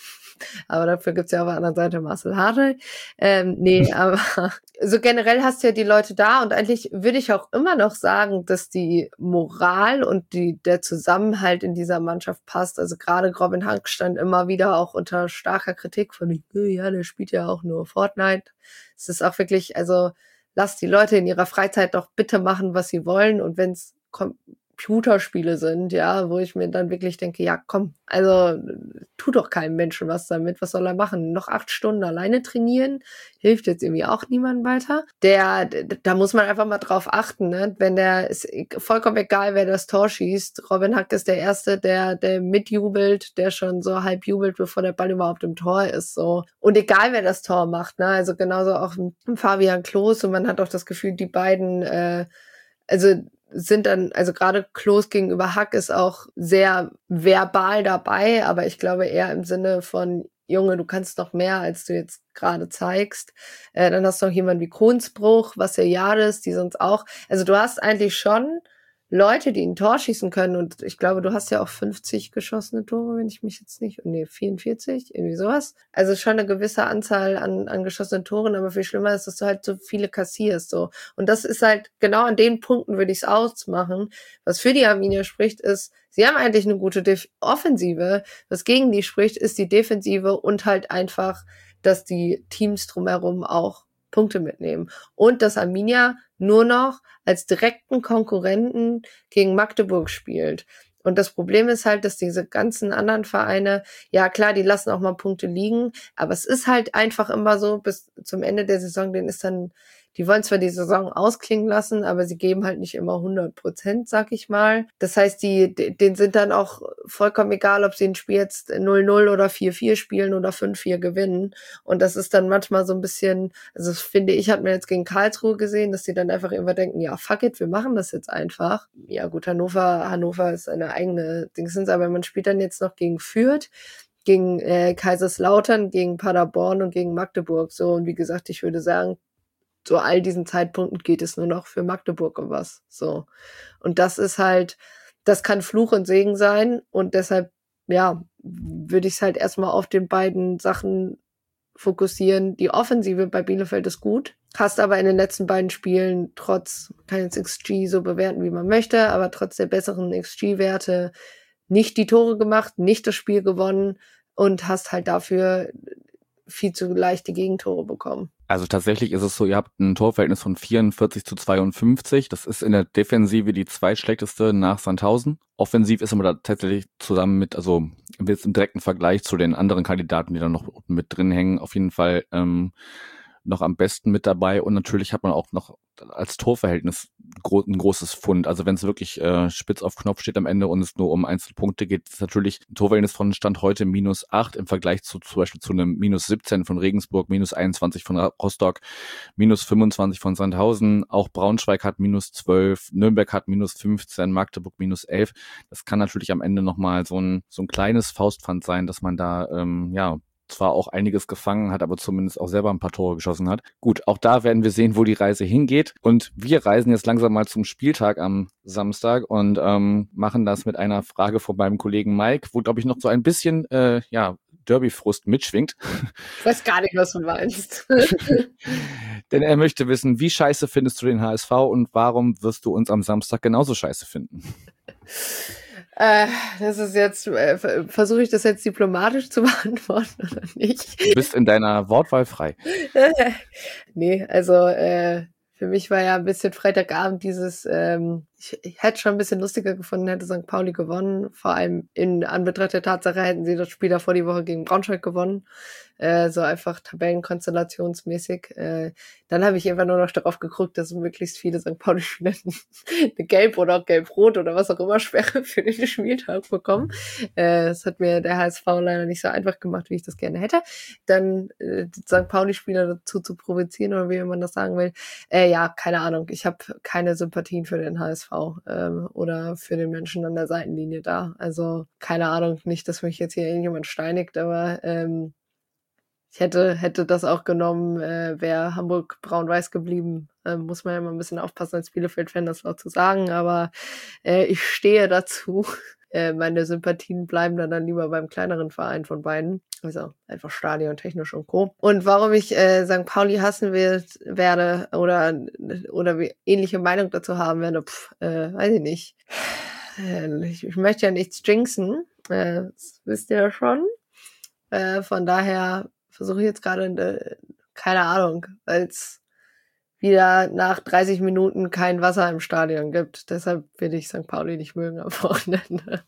S3: aber dafür gibt's ja auf der anderen Seite Marcel Hartl. Ähm, nee, aber so generell hast du ja die Leute da und eigentlich würde ich auch immer noch sagen, dass die Moral und die der Zusammenhalt in dieser Mannschaft passt. Also gerade Robin Hank stand immer wieder auch unter starker Kritik von, ja, der spielt ja auch nur Fortnite. Es ist auch wirklich, also lasst die Leute in ihrer Freizeit doch bitte machen, was sie wollen. Und wenn es Computerspiele sind, ja, wo ich mir dann wirklich denke, ja, komm, also tu doch keinem Menschen was damit, was soll er machen? Noch acht Stunden alleine trainieren, hilft jetzt irgendwie auch niemandem weiter. Der, da muss man einfach mal drauf achten, ne? Wenn der, ist vollkommen egal, wer das Tor schießt. Robin Hack ist der Erste, der, der mitjubelt, der schon so halb jubelt, bevor der Ball überhaupt im Tor ist, so. Und egal, wer das Tor macht, ne? Also genauso auch Fabian Klos, und man hat auch das Gefühl, die beiden, äh, also sind dann, also gerade Klos gegenüber Hack ist auch sehr verbal dabei, aber ich glaube eher im Sinne von, Junge, du kannst noch mehr, als du jetzt gerade zeigst. Äh, dann hast du noch jemanden wie Kronsbruch, Vassiliadis, die sonst auch, also du hast eigentlich schon Leute, die ein Tor schießen können, und ich glaube, du hast ja auch fünfzig geschossene Tore, wenn ich mich jetzt nicht, nee, vierundvierzig, irgendwie sowas. Also schon eine gewisse Anzahl an, an geschossenen Toren, aber viel schlimmer ist, dass du halt so viele kassierst, so. Und das ist halt, genau an den Punkten würde ich es ausmachen. Was für die Arminia spricht, ist, sie haben eigentlich eine gute Def- Offensive. Was gegen die spricht, ist die Defensive und halt einfach, dass die Teams drumherum auch Punkte mitnehmen. Und dass Arminia nur noch als direkten Konkurrenten gegen Magdeburg spielt. Und das Problem ist halt, dass diese ganzen anderen Vereine, ja klar, die lassen auch mal Punkte liegen, aber es ist halt einfach immer so, bis zum Ende der Saison, denen ist dann, die wollen zwar die Saison ausklingen lassen, aber sie geben halt nicht immer hundert Prozent, sag ich mal. Das heißt, die, denen sind dann auch vollkommen egal, ob sie ein Spiel jetzt null null oder vier vier spielen oder fünf vier gewinnen. Und das ist dann manchmal so ein bisschen, also das finde ich, hat mir jetzt gegen Karlsruhe gesehen, dass die dann einfach immer denken, ja, fuck it, wir machen das jetzt einfach. Ja gut, Hannover, Hannover ist eine eigene Dingsens, aber man spielt dann jetzt noch gegen Fürth, gegen äh, Kaiserslautern, gegen Paderborn und gegen Magdeburg. So, und wie gesagt, ich würde sagen, zu all diesen Zeitpunkten geht es nur noch für Magdeburg um was. So. Und das ist halt, das kann Fluch und Segen sein. Und deshalb, ja, würde ich es halt erstmal auf den beiden Sachen fokussieren. Die Offensive bei Bielefeld ist gut. Hast aber in den letzten beiden Spielen trotz, kann jetzt X G so bewerten, wie man möchte, aber trotz der besseren X G-Werte nicht die Tore gemacht, nicht das Spiel gewonnen und hast halt dafür viel zu leichte Gegentore bekommen.
S2: Also tatsächlich ist es so, ihr habt ein Torverhältnis von vierundvierzig zu zweiundfünfzig. Das ist in der Defensive die zweitschlechteste nach Sandhausen. Offensiv ist aber da tatsächlich zusammen mit, also jetzt im direkten Vergleich zu den anderen Kandidaten, die da noch mit drin hängen, auf jeden Fall ähm, noch am besten mit dabei. Und natürlich hat man auch noch als Torverhältnis gro- ein großes Fund. Also wenn es wirklich äh, spitz auf Knopf steht am Ende und es nur um Einzelpunkte geht, ist natürlich ein Torverhältnis von Stand heute minus acht im Vergleich zu zum Beispiel zu einem minus siebzehn von Regensburg, minus einundzwanzig von Rostock, minus fünfundzwanzig von Sandhausen. Auch Braunschweig hat minus zwölf, Nürnberg hat minus fünfzehn, Magdeburg minus elf. Das kann natürlich am Ende nochmal so ein so ein kleines Faustpfand sein, dass man da ähm, ja zwar auch einiges gefangen hat, aber zumindest auch selber ein paar Tore geschossen hat. Gut, auch da werden wir sehen, wo die Reise hingeht. Und wir reisen jetzt langsam mal zum Spieltag am Samstag und ähm, machen das mit einer Frage von meinem Kollegen Mike, wo, glaube ich, noch so ein bisschen äh, ja Derby-Frust mitschwingt.
S3: Ich weiß gar nicht, was du meinst.
S2: Denn er möchte wissen, wie scheiße findest du den H S V und warum wirst du uns am Samstag genauso scheiße finden?
S3: Äh, das ist jetzt, äh, versuche ich das jetzt diplomatisch zu beantworten oder nicht?
S2: Du bist in deiner Wortwahl frei.
S3: Nee, also äh, für mich war ja ein bisschen Freitagabend dieses, ähm, ich, ich hätte schon ein bisschen lustiger gefunden, hätte Sankt Pauli gewonnen. Vor allem in Anbetracht der Tatsache hätten sie das Spiel davor die Woche gegen Braunschweig gewonnen. Äh, so einfach tabellenkonstellationsmäßig. Äh, dann habe ich einfach nur noch darauf geguckt, dass möglichst viele Sankt Pauli-Spieler eine Gelb- oder auch Gelb-Rot oder was auch immer Sperre für den Spieltag bekommen. Äh, das hat mir der H S V leider nicht so einfach gemacht, wie ich das gerne hätte. Dann äh, Sankt Pauli-Spieler dazu zu provozieren oder wie man das sagen will. Äh, ja, keine Ahnung. Ich habe keine Sympathien für den H S V ähm, oder für den Menschen an der Seitenlinie da. Also keine Ahnung, nicht, dass mich jetzt hier irgendjemand steinigt, aber ähm, ich hätte hätte das auch genommen, äh, wäre Hamburg braun-weiß geblieben. Ähm, muss man ja immer ein bisschen aufpassen als Bielefeld-Fan, das laut zu sagen, aber äh, ich stehe dazu. Äh, meine Sympathien bleiben dann, dann lieber beim kleineren Verein von beiden. Also einfach Stadion, technisch und Co. Und warum ich äh, Sankt Pauli hassen will, werde oder oder wie ähnliche Meinung dazu haben werde, pff, äh, weiß ich nicht. Äh, ich, ich möchte ja nichts jinxen, äh, das wisst ihr ja schon. Äh, von daher versuche ich jetzt gerade, äh, keine Ahnung, als wieder nach dreißig Minuten kein Wasser im Stadion gibt. Deshalb will ich Sankt Pauli nicht mögen am Wochenende.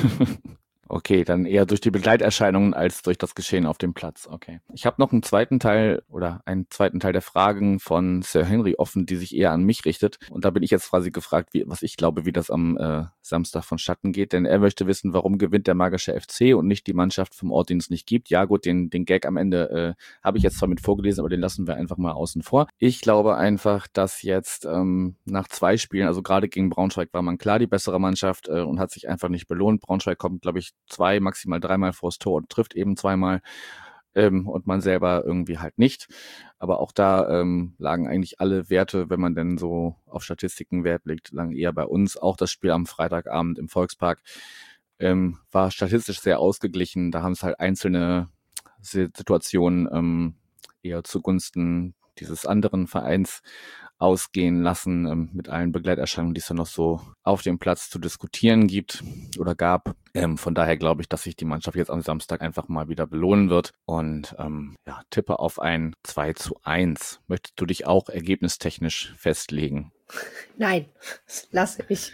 S2: Okay, dann eher durch die Begleiterscheinungen als durch das Geschehen auf dem Platz. Okay. Ich habe noch einen zweiten Teil oder einen zweiten Teil der Fragen von Sir Henry offen, die sich eher an mich richtet. Und da bin ich jetzt quasi gefragt, wie, was ich glaube, wie das am äh, Samstag vonstatten geht. Denn er möchte wissen, warum gewinnt der Magische F C und nicht die Mannschaft vom Ort, den es nicht gibt. Ja gut, den, den Gag am Ende äh, habe ich jetzt zwar mit vorgelesen, aber den lassen wir einfach mal außen vor. Ich glaube einfach, dass jetzt ähm, nach zwei Spielen, also gerade gegen Braunschweig war man klar die bessere Mannschaft äh, und hat sich einfach nicht belohnt. Braunschweig kommt, glaube ich, zwei, maximal dreimal vors Tor und trifft eben zweimal ähm, und man selber irgendwie halt nicht. Aber auch da ähm, lagen eigentlich alle Werte, wenn man denn so auf Statistiken Wert legt, lagen eher bei uns. Auch das Spiel am Freitagabend im Volkspark ähm, war statistisch sehr ausgeglichen. Da haben es halt einzelne Situationen ähm, eher zugunsten dieses anderen Vereins ausgehen lassen, ähm, mit allen Begleiterscheinungen, die es dann noch so auf dem Platz zu diskutieren gibt oder gab. Ähm, von daher glaube ich, dass sich die Mannschaft jetzt am Samstag einfach mal wieder belohnen wird und ähm, ja, tippe auf ein zwei zu eins. Möchtest du dich auch ergebnistechnisch festlegen?
S3: Nein, das lasse ich.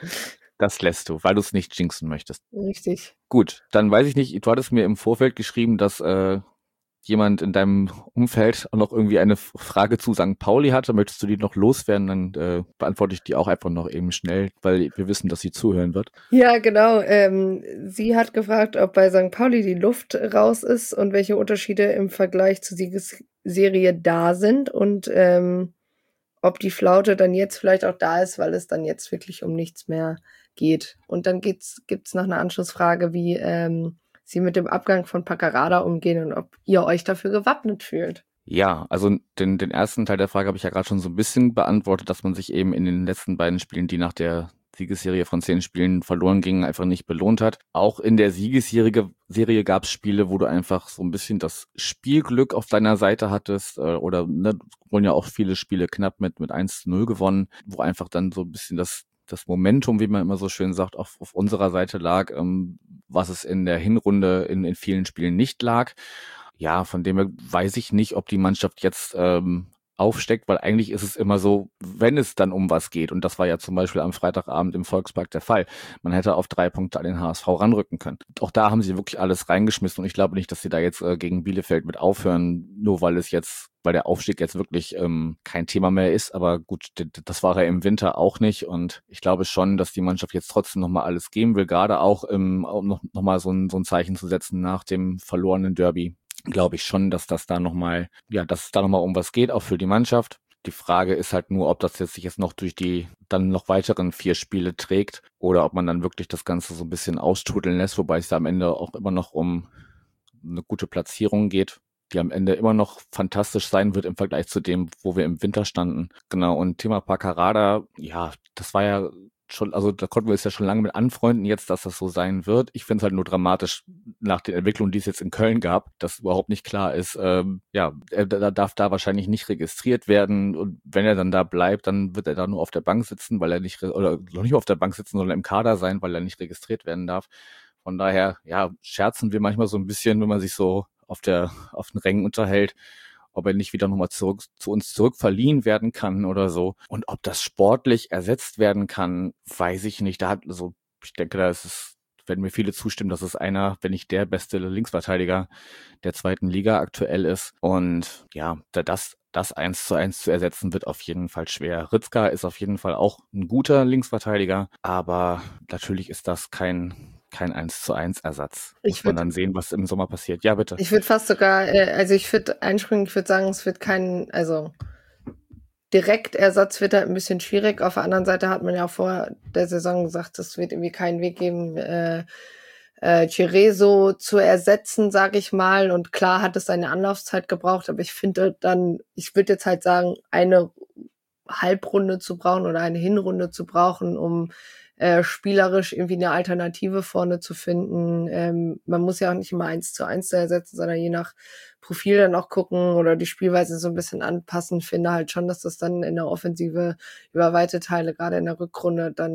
S2: Das lässt du, weil du es nicht jinxen möchtest.
S3: Richtig.
S2: Gut, dann weiß ich nicht, du hattest mir im Vorfeld geschrieben, dass äh, jemand in deinem Umfeld auch noch irgendwie eine Frage zu Sankt Pauli hatte. Möchtest du die noch loswerden? Dann äh, beantworte ich die auch einfach noch eben schnell, weil wir wissen, dass sie zuhören wird.
S3: Ja, genau. Ähm, sie hat gefragt, ob bei Sankt Pauli die Luft raus ist und welche Unterschiede im Vergleich zur Siegesserie da sind und ähm, ob die Flaute dann jetzt vielleicht auch da ist, weil es dann jetzt wirklich um nichts mehr geht. Und dann geht's, gibt's noch eine Anschlussfrage, wie ähm, sie mit dem Abgang von Paccarada umgehen und ob ihr euch dafür gewappnet fühlt.
S2: Ja, also den, den ersten Teil der Frage habe ich ja gerade schon so ein bisschen beantwortet, dass man sich eben in den letzten beiden Spielen, die nach der Siegesserie von zehn Spielen verloren gingen, einfach nicht belohnt hat. Auch in der Siegesserie Serie gab es Spiele, wo du einfach so ein bisschen das Spielglück auf deiner Seite hattest äh, oder ne, wurden ja auch viele Spiele knapp mit, mit eins zu null gewonnen, wo einfach dann so ein bisschen das das Momentum, wie man immer so schön sagt, auf, auf unserer Seite lag, ähm, was es in der Hinrunde in, in vielen Spielen nicht lag. Ja, von dem her weiß ich nicht, ob die Mannschaft jetzt ähm, aufsteckt, weil eigentlich ist es immer so, wenn es dann um was geht, und das war ja zum Beispiel am Freitagabend im Volkspark der Fall, man hätte auf drei Punkte an den H S V ranrücken können. Auch da haben sie wirklich alles reingeschmissen und ich glaube nicht, dass sie da jetzt äh, gegen Bielefeld mit aufhören, nur weil es jetzt, weil der Aufstieg jetzt wirklich ähm, kein Thema mehr ist, aber gut, d- das war er im Winter auch nicht und ich glaube schon, dass die Mannschaft jetzt trotzdem nochmal alles geben will, gerade auch ähm, um noch, noch mal so ein, so ein Zeichen zu setzen nach dem verlorenen Derby. Glaube ich schon, dass das da nochmal, ja, dass es da nochmal um was geht, auch für die Mannschaft. Die Frage ist halt nur, ob das jetzt sich jetzt noch durch die dann noch weiteren vier Spiele trägt oder ob man dann wirklich das Ganze so ein bisschen austrudeln lässt, wobei es da am Ende auch immer noch um eine gute Platzierung geht, die am Ende immer noch fantastisch sein wird im Vergleich zu dem, wo wir im Winter standen. Genau, und Thema Paccarada, ja, das war ja schon, also da konnten wir es ja schon lange mit anfreunden jetzt, dass das so sein wird. Ich finde es halt nur dramatisch nach den Entwicklungen, die es jetzt in Köln gab, dass überhaupt nicht klar ist, ähm, ja, er da darf da wahrscheinlich nicht registriert werden und wenn er dann da bleibt, dann wird er da nur auf der Bank sitzen, weil er nicht, oder noch nicht auf der Bank sitzen, sondern im Kader sein, weil er nicht registriert werden darf. Von daher, ja, scherzen wir manchmal so ein bisschen, wenn man sich so auf der, auf den Rängen unterhält, ob er nicht wieder nochmal zurück zu uns zurückverliehen werden kann oder so. Und ob das sportlich ersetzt werden kann, weiß ich nicht. Da hat, also, ich denke, da ist es, werden mir viele zustimmen, dass es einer, wenn nicht der beste Linksverteidiger der zweiten Liga aktuell ist. Und ja, da das, das eins zu eins zu ersetzen, wird auf jeden Fall schwer. Ritzka ist auf jeden Fall auch ein guter Linksverteidiger, aber natürlich ist das kein, kein eins zu eins Ersatz.
S3: Ich
S2: Muss man
S3: würd-
S2: dann sehen, was im Sommer passiert. Ja, bitte.
S3: Ich würde fast sogar, äh, also ich würde einspringen, ich würde sagen, es wird kein, also Direktersatz wird halt ein bisschen schwierig. Auf der anderen Seite hat man ja vor der Saison gesagt, es wird irgendwie keinen Weg geben, äh, äh, Cerezo zu ersetzen, sag ich mal. Und klar hat es seine Anlaufzeit gebraucht, aber ich finde dann, ich würde jetzt halt sagen, eine Halbrunde zu brauchen oder eine Hinrunde zu brauchen, um äh, spielerisch irgendwie eine Alternative vorne zu finden. Ähm, man muss ja auch nicht immer eins zu eins ersetzen, sondern je nach Profil dann auch gucken oder die Spielweise so ein bisschen anpassen. Finde halt schon, dass das dann in der Offensive über weite Teile, gerade in der Rückrunde, dann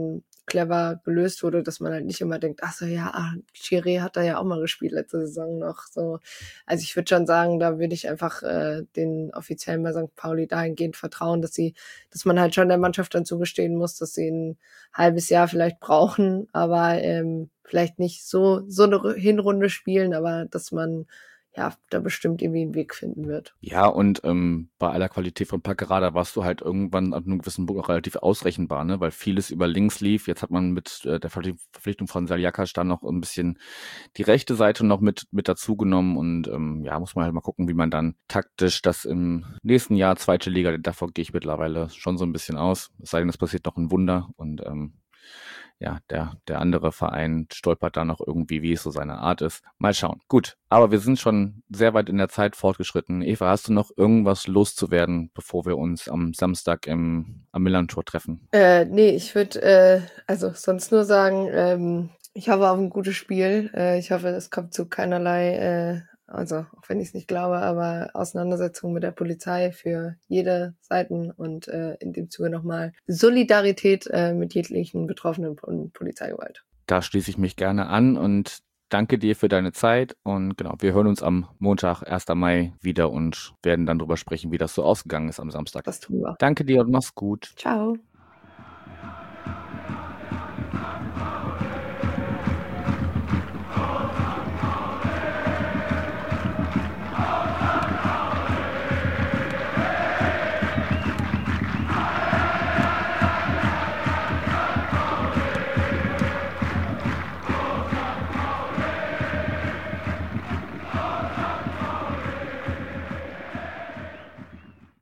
S3: clever gelöst wurde, dass man halt nicht immer denkt, ach so, ja, ah, Chiré hat da ja auch mal gespielt letzte Saison noch. So. Also ich würde schon sagen, da würde ich einfach äh, den Offiziellen bei Sankt Pauli dahingehend vertrauen, dass sie, dass man halt schon der Mannschaft dann zugestehen muss, dass sie ein halbes Jahr vielleicht brauchen, aber ähm, vielleicht nicht so, so eine Hinrunde spielen, aber dass man ja, da bestimmt irgendwie einen Weg finden wird.
S2: Ja, und ähm, bei aller Qualität von Packerada warst du halt irgendwann ab einem gewissen Punkt auch relativ ausrechenbar, ne? Weil vieles über links lief. Jetzt hat man mit äh, der Verpflichtung von Saljakas dann noch ein bisschen die rechte Seite noch mit mit dazu genommen und ähm, ja, muss man halt mal gucken, wie man dann taktisch das im nächsten Jahr zweite Liga, davon gehe ich mittlerweile schon so ein bisschen aus. Es sei denn, es passiert noch ein Wunder und ähm, ja, der, der andere Verein stolpert da noch irgendwie, wie es so seine Art ist. Mal schauen. Gut, aber wir sind schon sehr weit in der Zeit fortgeschritten. Eva, hast du noch irgendwas loszuwerden, bevor wir uns am Samstag im, am Millantor treffen?
S3: Äh, nee, ich würde äh, also sonst nur sagen, ähm, ich hoffe auf ein gutes Spiel. Äh, ich hoffe, es kommt zu keinerlei, äh, also auch wenn ich es nicht glaube, aber Auseinandersetzungen mit der Polizei für jede Seiten und äh, in dem Zuge nochmal Solidarität äh, mit jeglichen Betroffenen von Polizeigewalt.
S2: Da schließe ich mich gerne an und danke dir für deine Zeit und genau, wir hören uns am Montag, ersten Mai wieder und werden dann drüber sprechen, wie das so ausgegangen ist am Samstag.
S3: Das tun wir.
S2: Danke dir und mach's gut.
S3: Ciao.